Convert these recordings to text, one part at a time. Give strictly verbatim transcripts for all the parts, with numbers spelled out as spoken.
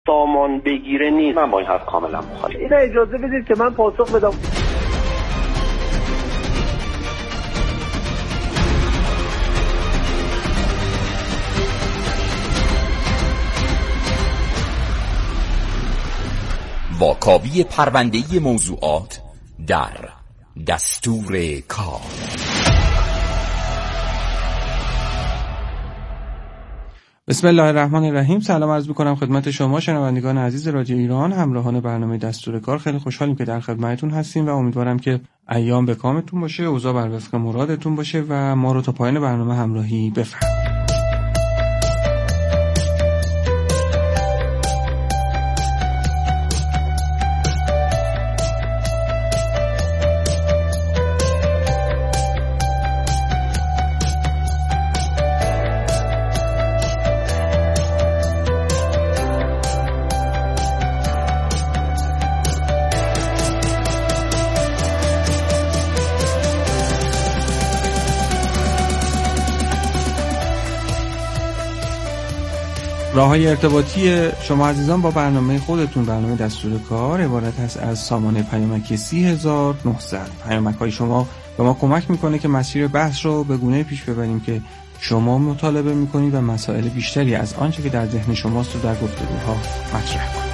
سامان بگیره نیست. من با این حرف کاملا مخالفم. اینو اجازه بدید که من پاسخ بدم. واکاوی پرونده‌ای موضوعات در دستور کار. بسم الله الرحمن الرحیم. سلام عرض می‌کنم خدمت شما شنوندگان عزیز رادیو ایران، همراهان برنامه دستور کار. خیلی خوشحالیم که در خدمتتون هستیم و امیدوارم که ایام به کامتون باشه، اوضاع بر وفق مرادتون باشه و ما رو تا پایان برنامه همراهی بفرمایید. راه‌های ارتباطی شما عزیزان با برنامه خودتون، برنامه دستور کار، عبارت است از سامانه پیامکی سی هزار و نهصد. پیامک‌های شما به ما کمک میکنه که مسیر بحث رو به گونه‌ای پیش ببریم که شما مطالبه میکنید و مسائل بیشتری از آنچه که در ذهن شماست رو در گفتگوها مطرح کنید.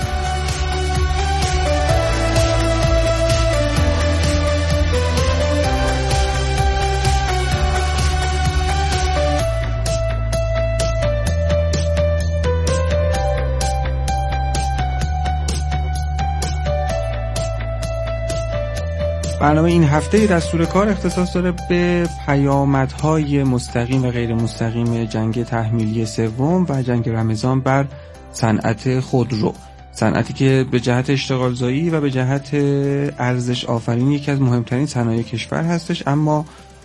برنامه این هفته دستور کار اختصاص داره به پیامدهای مستقیم و غیر مستقیم جنگ تحمیلی سوم و جنگ رمضان بر صنعت خودرو. صنعتی که به جهت اشتغالزایی و به جهت ارزش آفرینی یکی از مهمترین صنایع کشور هستش، اما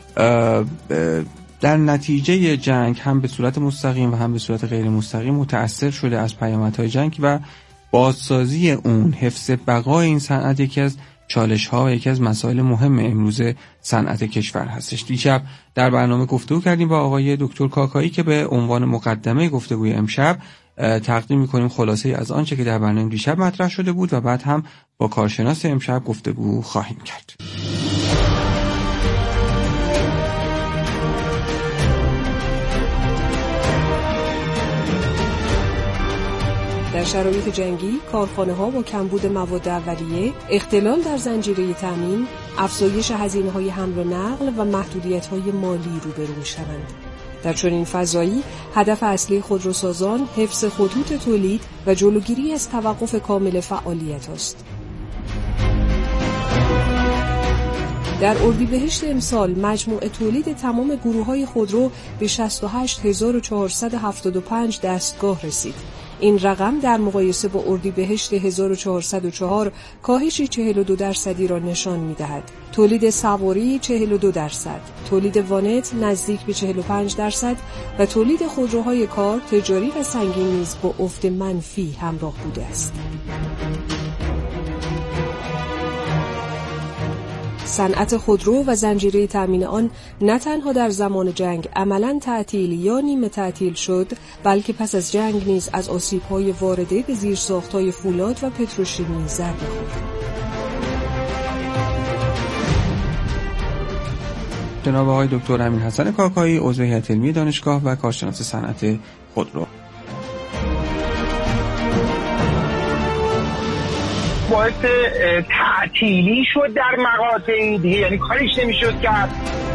در نتیجه جنگ هم به صورت مستقیم و هم به صورت غیر مستقیم متأثر شده از پیامدهای جنگ و بازسازی اون، حفظ بقای این صنعت یکی از چالش ها و یکی از مسائل مهم امروز صنعت کشور هستش. دیشب در برنامه گفتگو کردیم با آقای دکتر کاکایی که به عنوان مقدمه گفتگوی امشب تقدیم می‌کنیم خلاصه از آنچه که در برنامه دیشب مطرح شده بود و بعد هم با کارشناس امشب گفتگو خواهیم کرد. در شرایط جنگی، کارخانه‌ها با کمبود مواد اولیه، اختلال در زنجیره تامین، افزایش هزینه‌های حمل و نقل و محدودیت‌های مالی روبرو می‌شوند. در چنین فضایی، هدف اصلی خودروسازان حفظ خطوط تولید و جلوگیری از توقف کامل فعالیت است. در اردیبهشت امسال مجموع تولید تمام گروه‌های خودرو به شصت و هشت هزار و چهارصد و هفتاد و پنج دستگاه رسید. این رقم در مقایسه با اردیبهشت هزار و چهارصد و چهار کاهشی چهل و دو درصدی را نشان می‌دهد. تولید سواری چهل و دو درصد، تولید وانت نزدیک به چهل و پنج درصد و تولید خودروهای کار، تجاری و سنگین نیز با افت منفی همراه بوده است. صنعت خودرو و زنجیره تامین آن نه تنها در زمان جنگ عملاً تعطیل یا نیمه تعطیل شد، بلکه پس از جنگ نیز از آسیب‌های وارده به زیرساخت‌های فولاد و پتروشیمی ضربه خورد. جناب آقای دکتر امین حسن کاکایی، عضو هیئت علمی دانشگاه و کارشناس صنعت خودرو. باعث تعطیلی شد در مقاطعی دیگه، یعنی کاریش نمیشد کرد.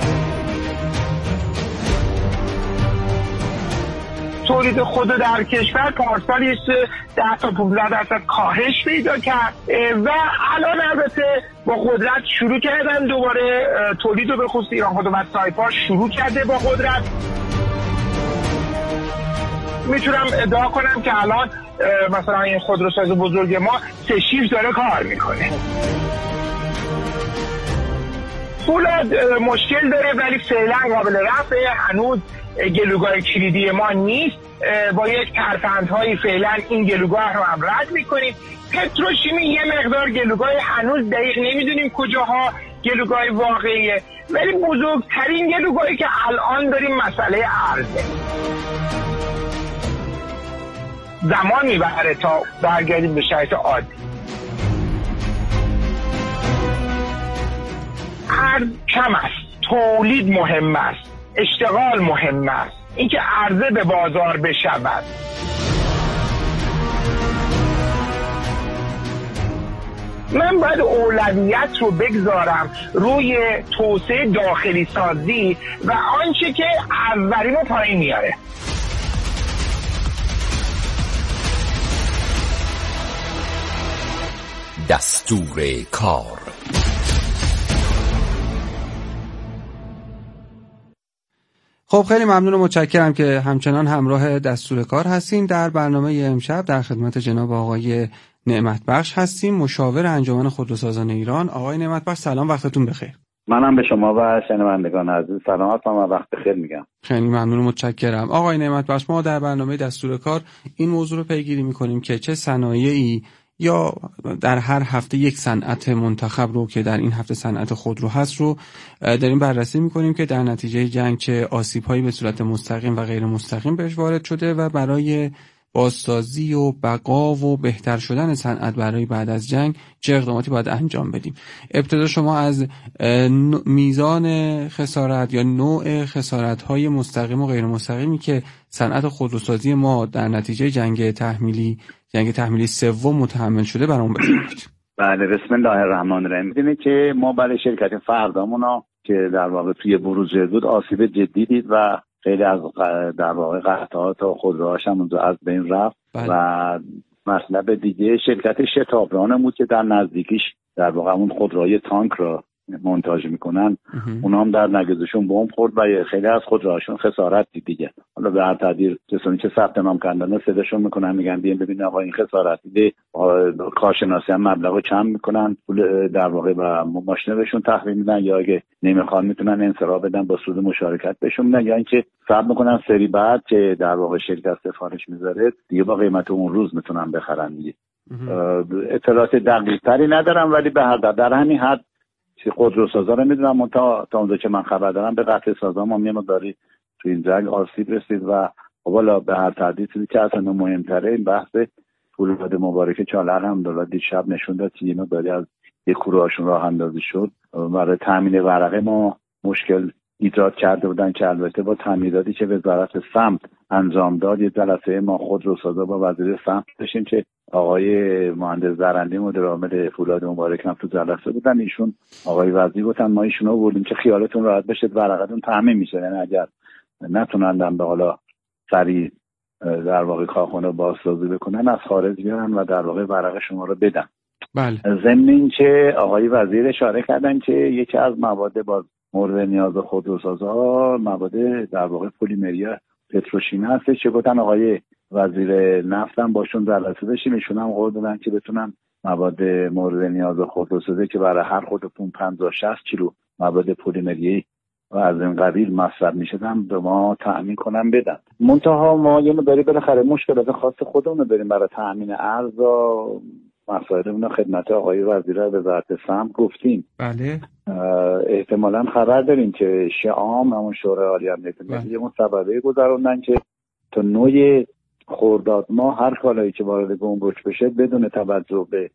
تولید خود در کشور پارسال یه ده تا پانزده درصد کاهش پیدا کرد و الان البته با قدرت شروع کردن دوباره تولید رو، به خصوص ایران خودرو و سایپا شروع کرده با قدرت. میتونم ادعا کنم که الان مثلا این خودروساز بزرگ ما سه شیفت داره کار میکنه. فولاد مشکل داره ولی فعلا قابل رفعه، هنوز گلوگاه کلیدی ما نیست. با یک ترفندهایی فعلا این گلوگاه رو هم رد میکنیم. پتروشیمی یه مقدار گلوگاه هنوز دقیق نمیدونیم کجاها گلوگاه واقعیه، ولی بزرگترین گلوگاهی که الان داریم مسئله ارزه. زمان میبره تا برگردیم به شرایط عادی. ارز کم است، تولید مهم است، اشتغال مهم است، اینکه عرضه به بازار بشود. من باید اولویت رو بگذارم روی توسعه داخلی سازی و آنچه که اولی رو پایین میاره. دستور کار. خب خیلی ممنون و متشکرم که همچنان همراه دستور کار هستین. در برنامه امشب در خدمت جناب آقای نعمت بخش هستیم، مشاور انجمن خودروسازان ایران. آقای نعمت بخش سلام، وقتتون بخیر. منم به شما و شنوندگان عزیز سلام هستم و وقت بخیر میگم. خیلی ممنون و متشکرم. آقای نعمت بخش، ما در برنامه دستور کار این موضوع رو پیگیری میکنیم که چه صنایعی یا در هر هفته یک صنعت منتخب رو که در این هفته صنعت خودرو هست رو داریم بررسی میکنیم که در نتیجه جنگ چه آسیب‌هایی به صورت مستقیم و غیر مستقیم بهش وارد شده و برای بازسازی و بقا و بهتر شدن صنعت برای بعد از جنگ چه اقداماتی باید انجام بدیم. ابتدا شما از میزان خسارت یا نوع خسارت‌های مستقیم و غیر مستقیمی که صنعت خودروسازی ما در نتیجه جنگ تحمیلی جنگ تحمیلی سوم متحمل شده برام بفرمایید. بله، بسم الله الرحمن الرحیم. می‌بینید که ما برای شرکت فردامون که در واقع توی بروز بود آسیب جدی دید و خیلی از در واقع قطعات و خودروهاش هم از بین رفت. بله. و مطلب دیگه شرکت شتابران بود که در نزدیکیش در واقع اون خودروهای تانک را مونتاژ میکنن، اونا هم در نگهشون بمب خورد و خیلی از خودروهاشون خسارت دید دیگه. حالا به هر تقدیر کسانی که ثبت نام کردن صداشون میکنن میگن بیاین ببینید آقا این خسارت دیده، کارشناسی هم مبلغو چند میکنن، پول در واقع و ماشین بهشون تحویل میدن یا اگه نمیخوان میتونن انصراف بدن با سود مشارکت بهشون میدن یا اینکه صبر میکنن سری بعد که در واقع شرکت سفارش میذاره دیگه با قیمت اون روز میتونن بخرن دیگه. اطلاعات دقیق تری ندارم ولی به هر در همین حد خودروسازا رو میدونم. من تا تا اونجا که من خبر دارم به قطع سازا ما میام داری تو این جنگ آسیب رسید و والا به هر تردید چیزی که اصلا مهمتره این بحث فولاد مبارکه چاله الحمدلله دیشب نشون داد که اینا داری از یک کوروهاشون راه اندازی شد. برای تامین ورقه ما مشکل ایجاد کرده بودن که البته با تعمیراتی که وزارت سمت انجام داد یه جلسه ما خودروسازا با وزیر سمت داشتیم که آقای مهندس زرندی مدیر عامل فولاد مبارک هم تو جلسه بودن. ایشون آقای وزیر گفتن ما ایشونو آوردیم که خیالتون راحت بشه ورقتون تامین میشه، یعنی اگر نتونن به حالا سریع در واقع کارخونه بازسازی بکنن از خارج بیارن و در واقع ورق شما رو بدن. بله. ضمن اینکه آقای وزیر اشاره کردن که یکی از مواد باز مورد نیاز خودروسازا مواد در واقع پلیمری پتروشیمی هست که گفتن آقای وزیر نفت هم باشون جلسه داشتیم، ایشون هم قول دادن که بتونن مواد مورد نیاز خودروسازی که برای هر خودتون پنجاه شصت کیلو مواد پلیمری و از این قبیل مصرف میشدن به ما تأمین کنن بدن. منتها ما یه مقداری بالاخره مشکلات خاص خودمون رو داریم برای تأمین ارز و مسائلمون خدمت آقای وزیر وزارت سمت گفتیم. بله. احتمالاً خبر داریم که شعام همون شورای عالی امنیت ملی یه مصوبه گذروندن که تا نوع خرداد ما هر کالایی که وارد گمرک بشه بدون توجه به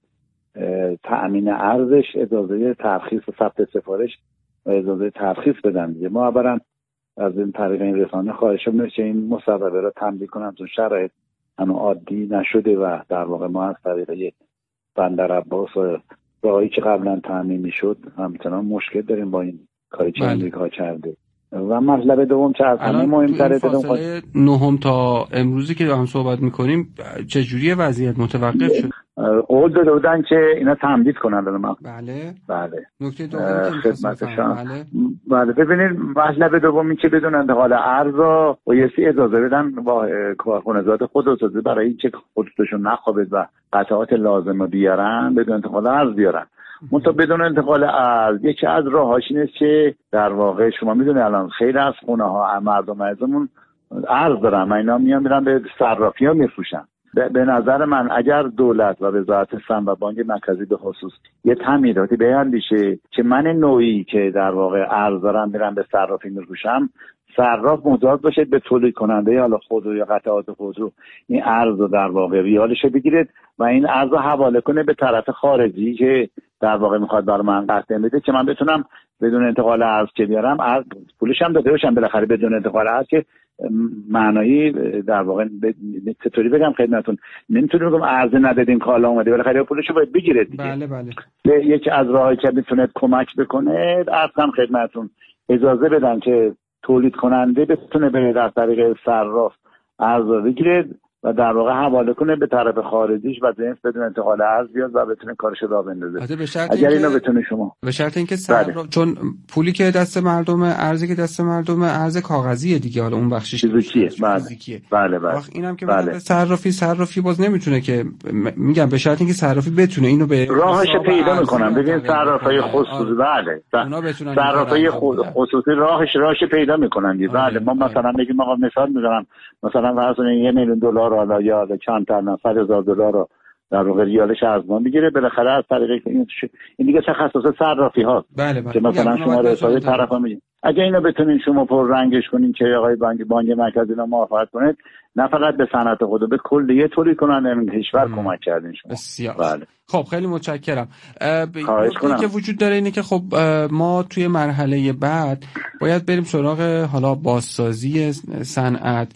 تأمین ارزش اجازه ترخیص و ثبت سفارش و اجازه ترخیص بدن دیگه. ما اولا از این طریق این رسانه خواهش می‌کنیم که این مصوبه را تمدید کنن چون شرایط هنوز عادی نشده و در واقع ما از طریق بندر عباس و راهی که قبلا تامین میشد همچنان مشکل داریم با این کاری که امریکا کرده. و مطلب دوم که از همه مهم‌تره فاصله نهم تا امروزی که هم صحبت میکنیم چجوری وضعیت متوقف شد؟ قول داده بودن که اینا تمدید کنن. بله بله نکته دومی خدمتشان بله بله ببینید مطلب دومی که بدون انتقال ارز و بایستی اجازه بدن با کارخانجات خودروسازی برای اینکه خودشون نخوابید و قطعات لازم رو بیارن بدون انتقال ارز بیارن. منتها بدون انتقال ارز یکی از راهاش اینه که در واقع شما میدونید الان خیلی از خونه ها مردم عزیزمون ارز دارن و اینا میان میرن به صرافی ها میفروشن. به نظر من اگر دولت و وزارت سمت و بانک مرکزی به خصوص یه تعمیراتی بیاندیشه که من نوعی که در واقع ارز دارم میرم به صرافی میفروشم صراف مجاز باشه به تولید کننده حالا خودرو یا قطعات خودرو این ارز رو در واقع ریالش بگیره و این ارز رو حواله کنه به طرف خارجی که در واقع میخواد برای من قطعه بده که من بتونم بدون انتقال ارز که بیارم، ارز پولش هم داده باشم بالاخره بدون انتقال ارز که معنایی در واقع چطوری بگم خدمتتون، نمیتونم بگم ارز ندادین کالا اومده بالاخره پولشو باید بگیره دیگه. بله بله. یکی از راهایی که میتونه کمک بکنه اصلا خدمتتون اجازه بدن که تولید کننده بتونه بره در طریق صراف ارز رو بگیره و در واقع حواله کنه به طرف خارجیش و جنس بدون انتقال ارز بیاد و بتونه کارش رو راه بندازه. اگر اینو بتونه شما به شرط اینکه صراف، چون پولی که دست مردم، ارزی که دست مردم ارز کاغذیه دیگه، حالا اون بخشش فیزیکیه. فیزیکیه. بله بله. وقت اینم که بله. صرافی صرافی باز نمیتونه که میگم به شرط اینکه صرافی بتونه اینو به راهش پیدا میکنن. ببین صرافای خصوصی بله صرافای خصوصی راهش راهش پیدا میکنن. بله ما مثلا میگیم آقا مثال میزنم، مثلا فرض کنید یه میلیون دلار حالا یا چند تا نفر هزار دلار رو در واقع ریالش از ما میگیره، بالاخره از طریق این این دیگه تخصص صرافی هاست. بله بله. که مثلا شما رساله طرفا میگید اگه اینو بتونین شما پر رنگش کنین که آقای بانک بانک مرکزی رو موافقت کنه، نه فقط به صنعت خود، به کلیه تولید کننده کشور کمک کردین شما. بسیار. بله. خب خیلی متشکرم. نکته که وجود داره اینه که خب ما توی مرحله بعد باید بریم سراغ حالا بازسازی صنعت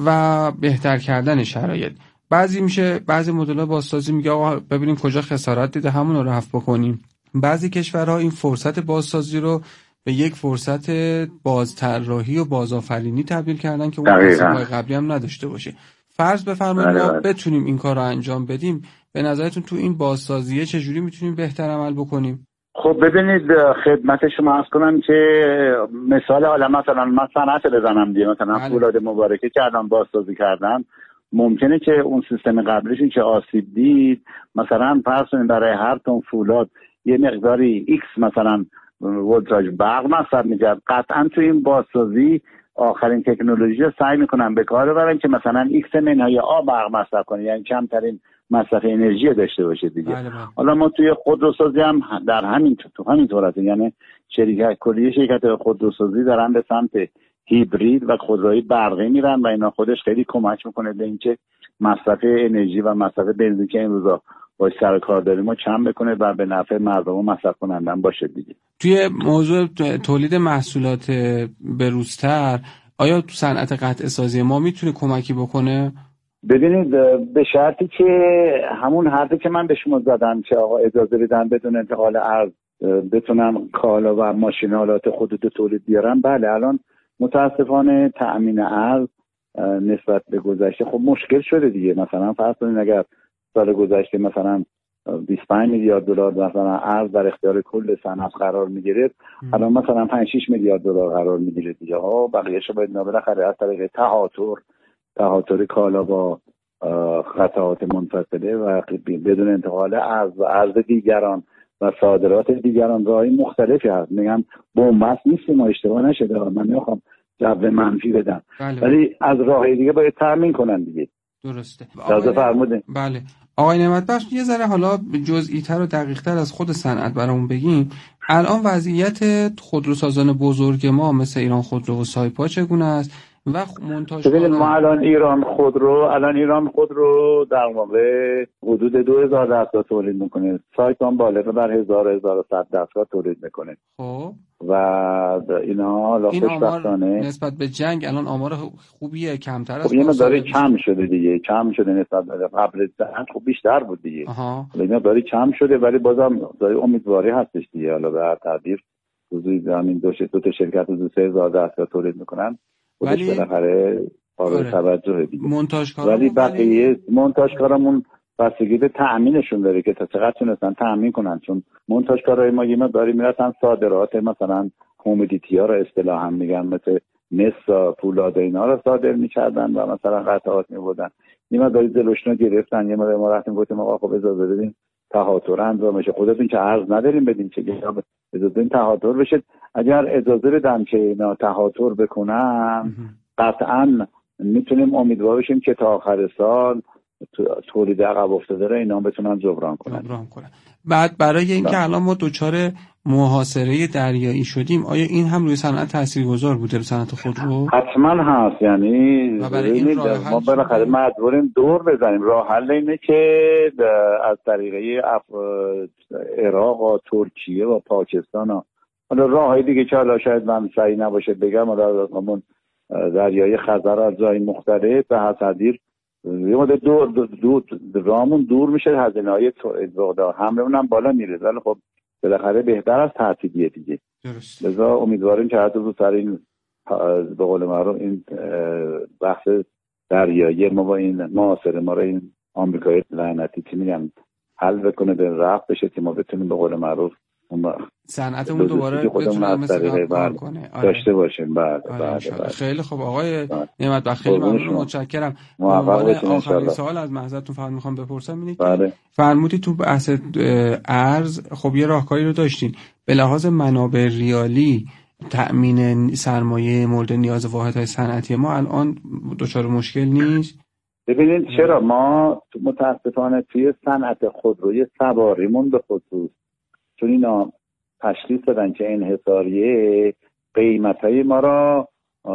و بهتر کردن شرایط. بعضی میشه بعضی مدل‌ها بازسازی میگه آقا ببینیم کجا خسارت دیده همون رو رفع بکنیم. بعضی کشورها این فرصت بازسازی رو به یک فرصت بازطراحی و بازآفرینی تبدیل کردن که اون مسئله قبلی هم نداشته باشه. فرض بفرمایید ما بتونیم این کار رو انجام بدیم، به نظرتون تو این بازسازیه چجوری میتونیم بهتر عمل بکنیم؟ خب ببینید خدمت شما عرض کنم که مثال حالا مثلا من صنعت بزنم دیگه، مثلا فولاد مبارکه کردم بازسازی کردم، ممکنه که اون سیستم قبلیشون که آسیب دید مثلا فرض کنید برای هر تن فولاد یه مقداری ایکس مثلا ولتاژ برق مصرف می‌کرد، قطعا تو این بازسازی آخرین تکنولوژی رو سعی میکنن به کار ببرن که مثلا ایکس منهای آ برق مصرف کنه، یعنی کمترین مصرف انرژی داشته باشه دیگه. بله بله. حالا ما توی خودروسازی هم در همین تو همین طور هست، یعنی شرکت کلیه شرکت خودروسازی دارن به سمت هیبرید و خودروی برقی میرن و اینا خودش خیلی کمک میکنه به اینکه مصرف انرژی و مصرف بنزین که این روزا با سر کار داریم ما کم بکنه و به نفع مردم و مصرف کنندن باشه دیگه. توی موضوع تولید محصولات بروزتر آیا تو صنعت قطعه سازی ما میتونه کمکی بکنه؟ ببینید به شرطی که همون حرفی که من به شما زدم که آقا اجازه بدن بدون انتقال ارز بتونن کالا و ماشینالات خودت تولید بیارن. بله الان متاسفانه تأمین ارز نسبت به گذشته خب مشکل شده دیگه. مثلا فرض کنید اگر سال گذشته مثلا بیست و پنج میلیارد دلار مثلا ارز در اختیار کل صنعت قرار میگرفت، الان مثلا پنج شش میلیارد دلار قرار میگیره دیگه. ها بقیه‌اش باید بالاخره از طریق تهاتر تهاتر کالا با قطعات منفصله و بدون انتقال ارز و ارز دیگران و صادرات دیگران راهی مختلفی هست. میگم بنبست نیست، ما اشتباه نشده، من نمیخوام جو منفی بدم، ولی از راهی دیگه باید تامین کنن دیگه. درسته. تازه فرمودین. بله. آقای نعمت بخش یه ذره حالا جزئی‌تر و دقیق‌تر از خود صنعت برامون بگیم. الان وضعیت خودروسازان بزرگ ما مثل ایران خودرو و سایپا چگونه است و منتاج ببینید ما الان ایران خودرو الان ایران خودرو در واقع حدود دو هزار دستگاه تولید میکنه، سایپا هم بالغ بر هزار هزار و صد دستگاه تولید میکنه. خب و اینا حالا خوشبختانه نسبت به جنگ الان آمار خوبیه، کمتر از خب یه مقداری کم شده دیگه، کم شده نسبت به قبل جنگ خب بیشتر بود دیگه. آها. اینا داری کم شده ولی بازم داری امیدواری هستش دیگه. حالا به هر تعبیر حدود همین دو دو تا شرکت حدود سه هزار دستگاه تولید میکنن، ولی بالاخره قابل توجه دیگه. ولی بقیه منتاجکارامون بستگی به تأمینشون داره که تا چقدر تونستن تأمین کنن، چون منتاجکارای ما یه مقداری میرسن صادرات مثلا کومودیتی ها رو اصطلاحا میگن مثل مس فولاد اینا رو صادر میکردن و مثلا قطعات میبردن، یه مقداری جلوشونو گرفتن. یه مقداری ما رفتیم گفتیم آقا خب اجازه بدین تهاتر انجام بشه، خودتون که ارز نداریم بدین که اجازه بدین تهاتر بشه. اگر اجازه بدن که اینا تهاتر بکنن قطعاً میتونیم امیدوار بشیم که تا آخر سال تولید عقب افتاده رو اینا بتونن جبران کنن. جبران کنن. بعد برای اینکه الان ما دوچار محاصره دریایی شدیم، آیا این هم روی صنعت تاثیرگذار بوده، رو صنعت خودرو؟ حتما هست. یعنی ما بالاخره مجبوریم دور بزنیم. راه حل اینه که از طریقه اف... عراق و ترکیه و پاکستان و حالا راههای دیگه که حالا شاید من صحیح نباشه بگم، حالا همون دریای خزر از جای مختلف به حسدیر یه مدت دور دور, دور رامون دور میشه، هزینه‌های حملمون هم بالا میره، ولی خب بالاخره بهتر از تعطیلیه دیگه. درست. لذا امیدواریم که حتی زودتر این به قول معروف این بحث دریایی ما با این محاصره ما رو این آمریکای لعنتی چی میگن حل بکنه، به رفع بشه که ما بتونیم به قول معروف صنعتمون دوباره بتونه مثل قبل کنه. آره. داشته باشیم. بعد آره بعد خیلی خوب آقای نعمت بخش، خیلی ممنون، متشکرم. آخرین سوال از محضرتون فقط میخوام بپرسم اینه که فرمودید تو بحث ارز خب یه راهکاری رو داشتین به لحاظ منابع ریالی تأمین سرمایه مورد نیاز واحدهای صنعتی ما الان دچار مشکل نیست؟ ببینید چرا ما متاسفانه توی صنعت خودروی سواریمون به خصوص چون اینا تشخیص دادن که انحصاریه قیمتای ما را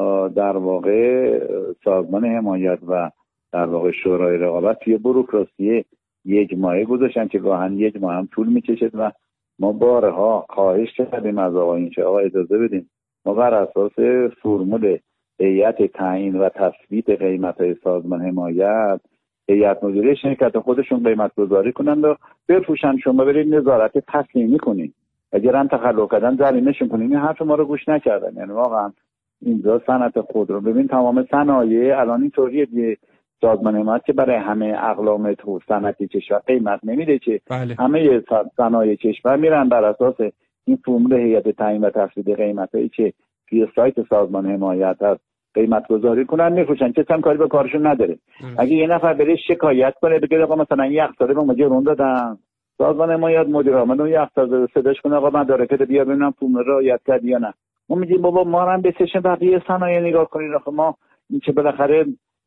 در واقع سازمان حمایت و در واقع شورای رقابت توی بوروکراسی یک ماهه گذاشتن که گاهن یک ماه هم طول میکشد و ما بارها خواهش کردیم از آقایون که آقا اجازه بدیم ما بر اساس فرمول هیئت تعیین و تثبیت قیمت‌های سازمان حمایت هیئت مدیره شرکت خودشون قیمت گذاری کنند و بفروشن، شما برید نظارت تسلیمی کنین، اگر هم تخلف کردن جریمه‌شون کنین. این حرف ما رو گوش نکردن. یعنی واقعا اینجا صنعت خودرو ببین تمام صنایع الان اینطوریه دیگه، سازمان حمایت که برای همه اقلام تو صنعتی کشور قیمت نمیده که بله. همه صنایع کشور میرن بر اساس این فرمول هیئت تعیین و تثبیت قیمتایی که توی سایت سازمان حمایت هست قیمت گذاری کنن میفروشن، کسی هم کاری به کارشون نداره. ام. اگه یه نفر بره شکایت کنه بگه آقا مثلا یه اقتصادی به ما جرم دادن، سازمان حمایت مدیر عامل اون یه اقتصاد صداش کنه آقا مدارکت بیا ببینم فرمول رو رعایت کردی یا نه. ما میگیم بابا ما هم به چشم بقیه صنایع نگاه کنین، آخه ما این که بالاخره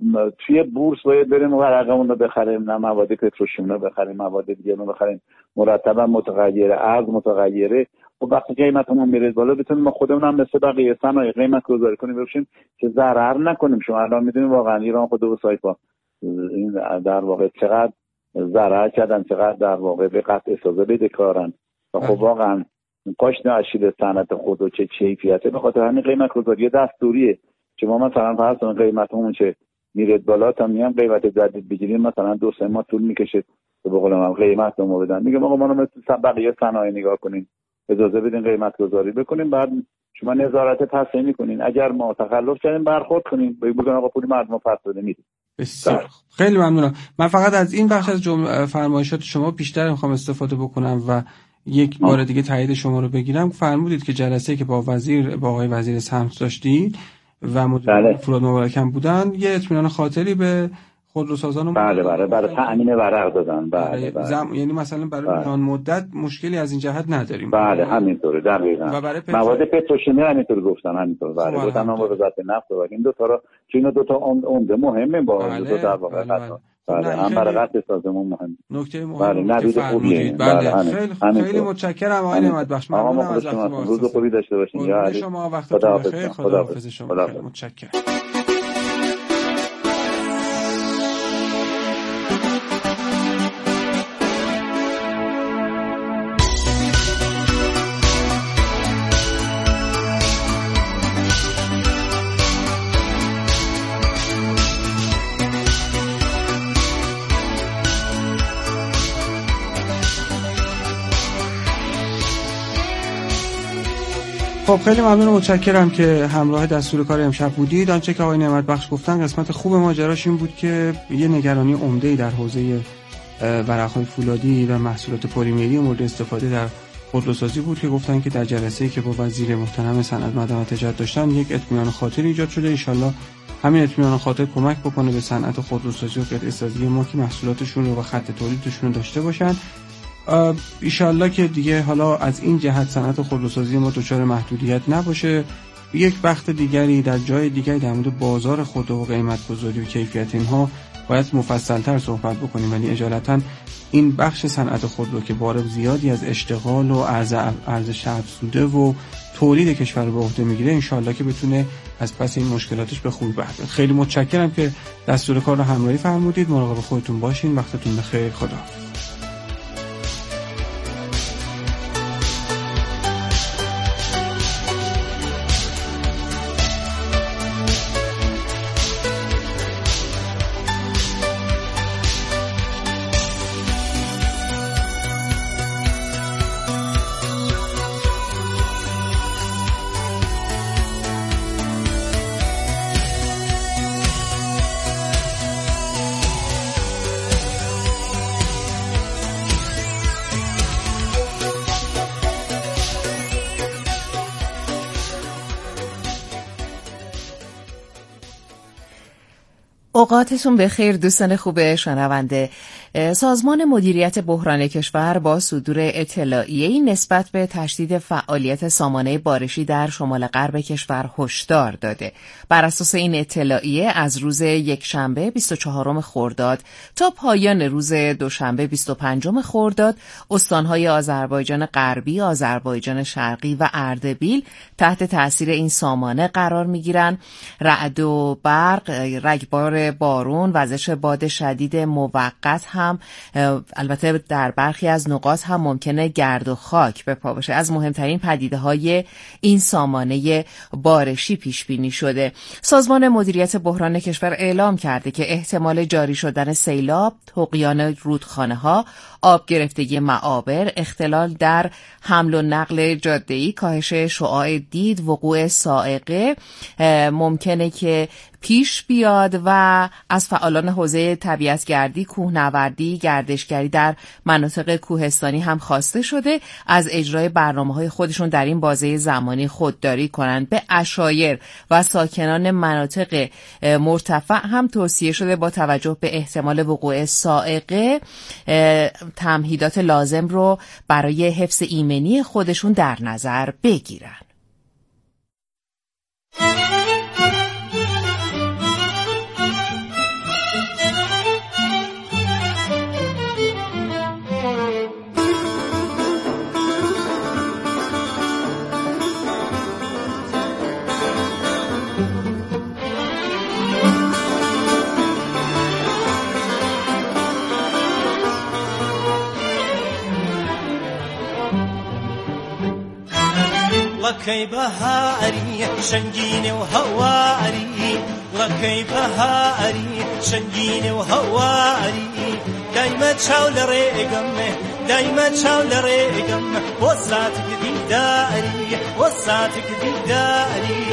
توی بورس باید بریم ورقمون رو بخریم، نه مواد پتروشیمی رو بخریم، مواد دیگه رو بخریم، مرتبا متغیره، ارز متغیره. و وقتی قیمتمون میره بالا بتونیم ما خودمون هم مثل بقیه صنایع قیمت گذاری کنیم بفروشیم که ضرر نکنیم. شما الان میدونید واقعا ایران خود دو سایپا این در واقع چقدر ضرر کردن، چقدر در واقع به قطع سازه بدهکارن و خب واقعا کاش نشید صنعت خود و چه کیفیته. به خاطر همین قیمت گذاری دستوریه که ما مثلا فرض کنید قیمتمون چه میره بالا تا میام قیمت جدید بگیریم مثلا دو سه ماه طول میکشه که به قول من قیمت رو بدن. میگم آقا ما رو مثل بقیه صنایع نگاه کنین، اجازه بدین قیمت گذاری بکنیم، بعد شما نظارت تصحیح میکنین، اگر ما تخلف کردیم برخورد کنین، بگین آقا پول مردم پس بده میدیم. بسیار خیلی ممنونم. من فقط از این بخش از جمله فرمایشات شما بیشتر میخوام استفاده بکنم و یک بار دیگه تایید شما رو بگیرم. فرمودید که جلسه که با وزیر با آقای وزیر سمت داشتید و مدیر فرود مبارکم بودن یه اطمینان خاطری به خودروسازان بله بله برای تأمین ورق دادن. بله بله زم... یعنی مثلا برای میان مدت مشکلی از این جهت نداریم. بله همینطوره دقیقاً. و برای پترو... مواد پتروشیمی همینطور گفتن همینطور. بله گفتن ما وزارت نفت و این دو تا رو چون دو تا عمده مهمه با بله. دو تا در واقع بله. بله. بله هم برای قطع سازمان مهم. نکته مهم بله نوید خوبیه. بله خیلی خیلی متشکرم آقای نعمت بخش. ممنونم از وقتتون. روز خوبی داشته باشین. یا علی شما وقتتون بخیر. خداحافظ شما. متشکرم. خب خیلی ممنون و متشکرم که همراه دستور کار امشب بودید. آنچه که آقای نعمت بخش گفتن قسمت خوب ماجراش این بود که یه نگرانی عمده‌ای در حوزه ورق‌های فولادی و محصولات پلیمری مورد استفاده در خودروسازی بود که گفتن که در جلسه‌ای که با وزیر محترم صنعت معدن و تجارت داشتن یک اطمینان خاطر ایجاد شده. ان شاءالله همین اطمینان خاطر کمک بکنه به صنعت خودروسازی و قطعه‌سازی ما که محصولاتشون رو و خط تولیدشون رو داشته باشن. ایشالله که دیگه حالا از این جهت صنعت خودروسازی ما دچار محدودیت نباشه. یک وقت دیگری در جای دیگری در مورد بازار خودرو و قیمت گذاری و کیفیت اینها باید مفصل‌تر صحبت بکنیم، ولی اجالتا این بخش صنعت خودرو که بار زیادی از اشتغال و ارزش افزوده و تولید کشور رو به عهده میگیره، انشالله که بتونه از پس این مشکلاتش به خوبی بر بیاد. خیلی متشکرم که دستور کار رو همراهی فرمودید. مراقب خودتون باشین. وقتتون بخیر. خدا. اوقاتتون بخیر دوستان خوب شنونده. سازمان مدیریت بحران کشور با صدور اطلاعیه‌ای نسبت به تشدید فعالیت سامانه بارشی در شمال غرب کشور هشدار داده. بر اساس این اطلاعیه از روز یکشنبه بیست و چهارم خرداد تا پایان روز دوشنبه بیست و پنجم خرداد استانهای آذربایجان غربی، آذربایجان شرقی و اردبیل تحت تاثیر این سامانه قرار می‌گیرند. رعد و برق، رگبار بارون، وزش باد شدید موقت هم البته در برخی از نقاط هم ممکنه گرد و خاک به پا باشه. از مهمترین پدیده‌های این سامانه بارشی پیش بینی شده. سازمان مدیریت بحران کشور اعلام کرده که احتمال جاری شدن سیلاب، طغیان رودخانه‌ها، آب گرفتگی معابر، اختلال در حمل و نقل جاده‌ای، کاهش شعاع دید، وقوع صاعقه ممکنه که پیش بیاد و از فعالان حوزه طبیعتگردی، کوهنوردی، گردشگری در مناطق کوهستانی هم خواسته شده از اجرای برنامه‌های خودشون در این بازه زمانی خودداری کنند. به عشایر و ساکنان مناطق مرتفع هم توصیه شده با توجه به احتمال وقوع صاعقه تمهیدات لازم رو برای حفظ ایمنی خودشون در نظر بگیرن. لكي بهاري شنجيني وهواري لكي بهاري شنجيني وهواري دايما تشاول ريقم دايما تشاول ريقم وصلاتك دي داري وصلاتك دي داري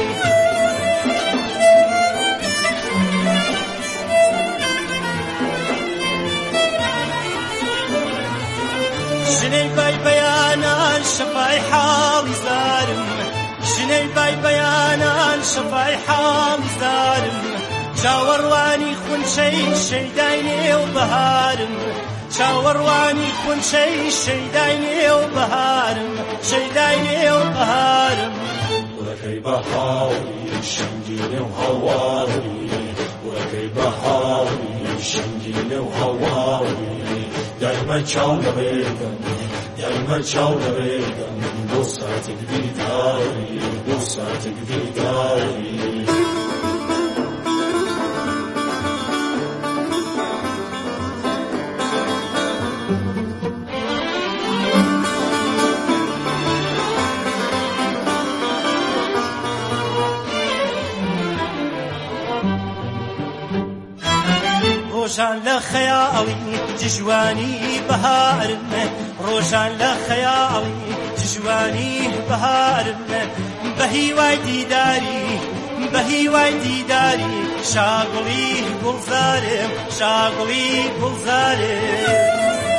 شني باي بيانا شفاي حالي زارم شني باي بيانا شفاي حالي زارم شاورواني خون شي شي دايني وبهارم شاورواني خون شي شي دايني وبهارم شي دايني وبهارم ولكي بحاولي شنجيني وهواري ولكي بحاولي شنجيني وهواري دايما تشاول ريقم دايما تشاول ريقم بوساتك بيداري بوساتك بيداري روشان لخيالي ججواني بهارنا روشان لخيالي ججواني بهارنا بهي وايدي داري بهي وايدي داري شاغلي بلزارم شاغلي بلزارم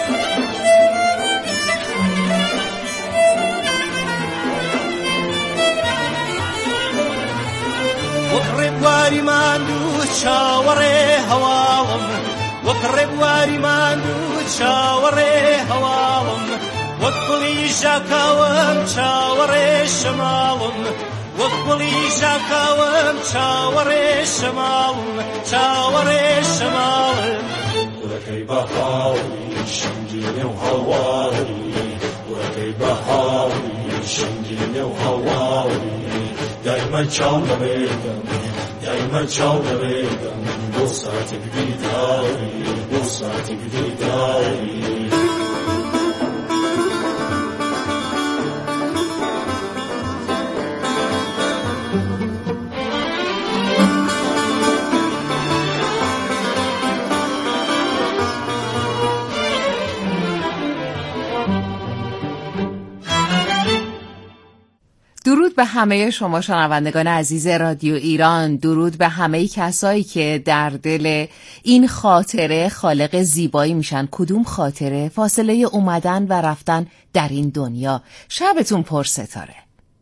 وقرب واري ماندو شاوري هوالم وقرب واري ماندو شاوري هوالم وطلي جاكاوم شاوري شمالم وەکوڵی ژاکاوم چاوەڕێ شەماڵم چاوەڕێ شەماڵم وەکەی بەهاوی شەنگینە و هەواڵی وەکەی بەهاوی شەنگینە و هەواڵی دایمە چاو دەبێتم دایمە چاو دەبێتم بۆ ساتێک دیداری بۆ ساتێک دیداری درود به همه شما شنوندگان عزیز رادیو ایران، درود به همه کسایی که در دل این خاطره خالق زیبایی میشن. کدوم خاطره؟ فاصله اومدن و رفتن در این دنیا. شبتون پر ستاره.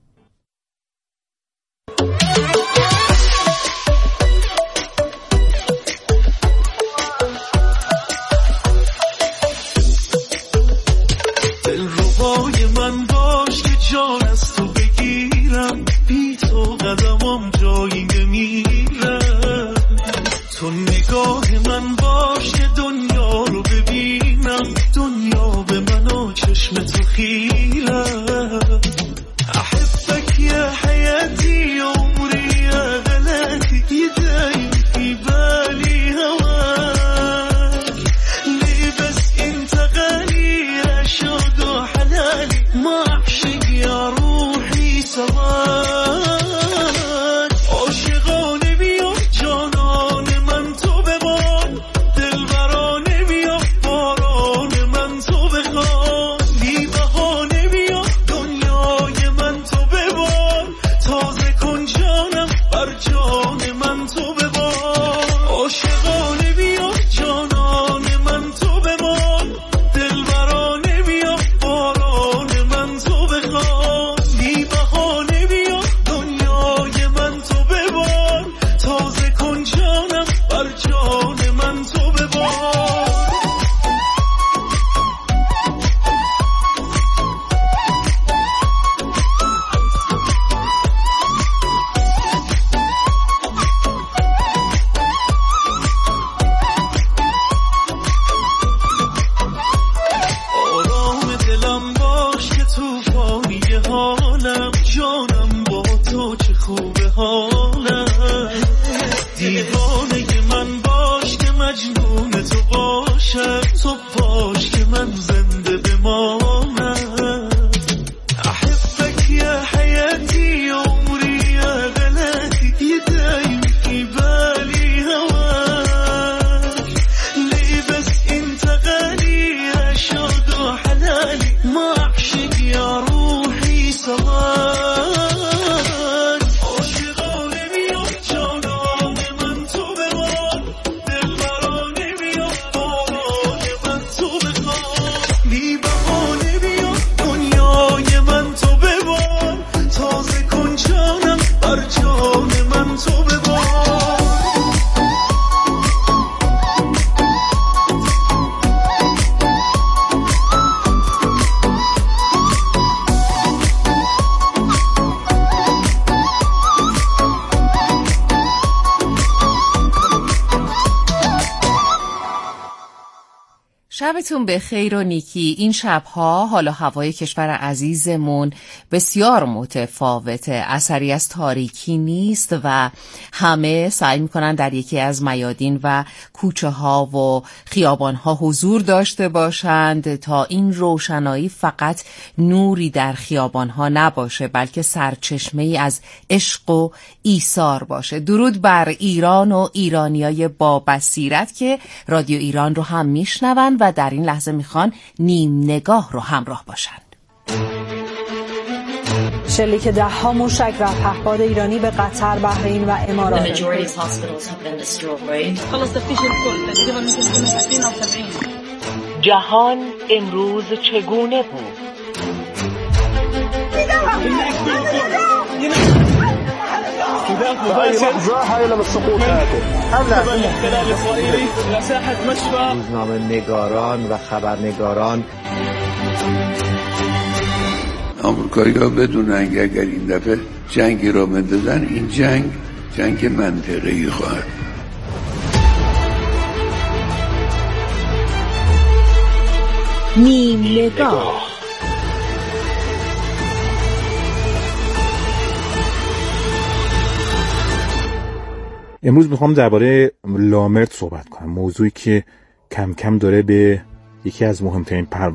دلربای من باش که جان از تو بگیرم، بی تو قدمم جایی نمیره. تو نگاه من باش که دنیا رو ببینم، دنیا به من و چشم تو خیره. احبك يا حياتي عمري يا غلاتي دايم في بالي هواك. ليه بس انت غالي يا شوق وحلالي، ما اعشق يا روحي سواك. عاشقانه بیا جانان من تو ببار، دلبرانه بیا باران من تو بخوان. بی بهانه بیا دنیای من تو ببار، تازه کن جانم بر جان من تو ببار. عاشقانه بیا جانان من تو ببار، دلبرانه بیا باران من تو بخوان. بی بهانه بیا دنیای من تو ببار، تازه کن جانم بر جان من تو ببار. آرام دلم باش که توفانی حالم، جانم با تو چه خوبه حالم. دیوانه من باش که مجنون تو باشم، تو باش که من زنده بمانم. احبك يا حياتي عمري يا غلاتي دايم في بالي هواك. ليه بس انت غالي يا شوق وحلالي، ما اعشق يا روحي سواك. عاشقانه بیا جانان من تو ببار، دلبرانه بیا باران من تو بخوان. بی بهانه بیا دنیای من تو ببار، تازه کن جانم بر جان من تو ببار. شبتون به خیر و نیکی. این شبها حالا هوای کشور عزیزمون بسیار متفاوته، اثری از تاریکی نیست و همه سعی میکنن در یکی از میادین و کوچه ها و خیابان ها حضور داشته باشند تا این روشنایی فقط نوری در خیابان ها نباشه، بلکه سرچشمه ای از عشق و ایثار باشه. درود بر ایران و ایرانیای با بصیرت که رادیو ایران رو هم میشنون و در این لحظه میخوان نیم نگاه رو همراه باشند. شلیک ده ها موشک و پهپاد ایرانی به قطر، بحرین و امارات. جهان امروز چگونه بود؟ روزنامه نگاران و خبرنگاران آمریکایی‌ها بدونن که اگر این دفعه جنگی را بندازن، این جنگ جنگ منطقه‌ای خواهد. نیم نگاه. امروز میخوام درباره لامرت صحبت کنم، موضوعی که کم کم داره به یکی از مهمترین